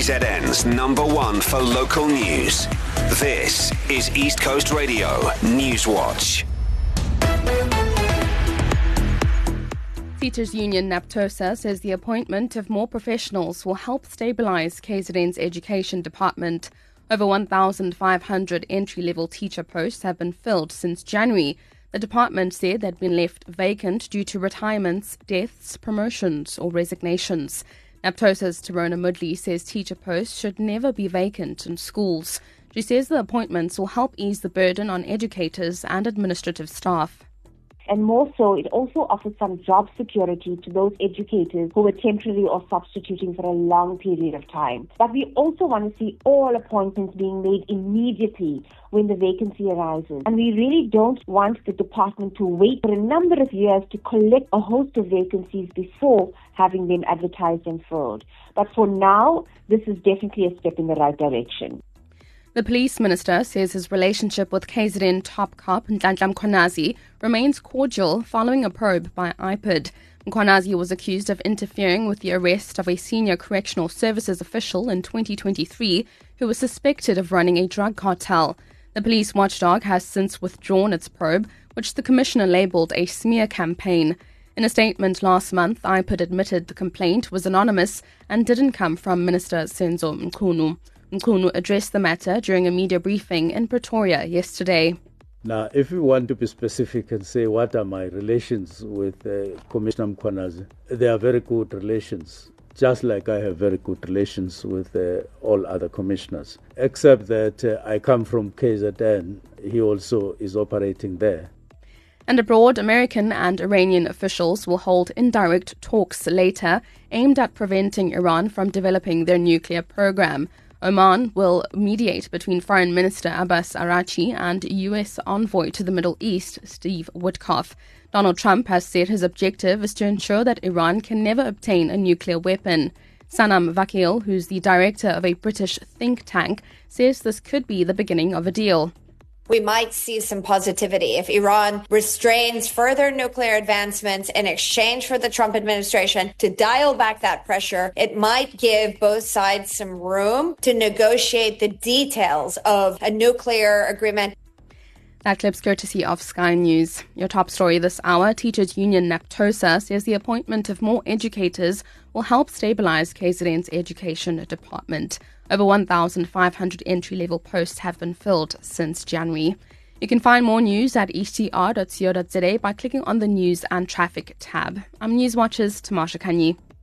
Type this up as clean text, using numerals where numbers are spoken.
KZN's #1 for local news. This is East Coast Radio Newswatch. Teachers Union NAPTOSA says the appointment of more professionals will help stabilise KZN's education department. Over 1,500 entry-level teacher posts have been filled since January. The department said they'd been left vacant due to retirements, deaths, promotions or resignations. NAPTOSA's Tarona Mudley says teacher posts should never be vacant in schools. She says the appointments will help ease the burden on educators and administrative staff. And more so, it also offers some job security to those educators who were temporary or substituting for a long period of time. But we also want to see all appointments being made immediately when the vacancy arises. And we really don't want the department to wait for a number of years to collect a host of vacancies before having them advertised and filled. But for now, this is definitely a step in the right direction. The police minister says his relationship with KZN top cop Nhlanhla Mkhwanazi remains cordial following a probe by IPID. Mkhwanazi was accused of interfering with the arrest of a senior correctional services official in 2023 who was suspected of running a drug cartel. The police watchdog has since withdrawn its probe, which the commissioner labelled a smear campaign. In a statement last month, IPID admitted the complaint was anonymous and didn't come from Minister Senzo Mchunu. Mchunu addressed the matter during a media briefing in Pretoria yesterday. Now, if we want to be specific and say what are my relations with Commissioner Mkhwanazi, they are very good relations, just like I have very good relations with all other commissioners, except that I come from KZN, he also is operating there. And abroad, American and Iranian officials will hold indirect talks later aimed at preventing Iran from developing their nuclear program. Oman will mediate between Foreign Minister Abbas Araghchi and U.S. envoy to the Middle East, Steve Witkoff. Donald Trump has said his objective is to ensure that Iran can never obtain a nuclear weapon. Sanam Vakil, who's the director of a British think tank, says this could be the beginning of a deal. We might see some positivity if Iran restrains further nuclear advancements in exchange for the Trump administration to dial back that pressure. It might give both sides some room to negotiate the details of a nuclear agreement. That clip's courtesy of Sky News. Your top story this hour, Teachers Union NAPTOSA says the appointment of more educators will help stabilise KZN's education department. Over 1,500 entry-level posts have been filled since January. You can find more news at htr.co.za by clicking on the News and Traffic tab. I'm Newswatch's Tamasha Kanyi.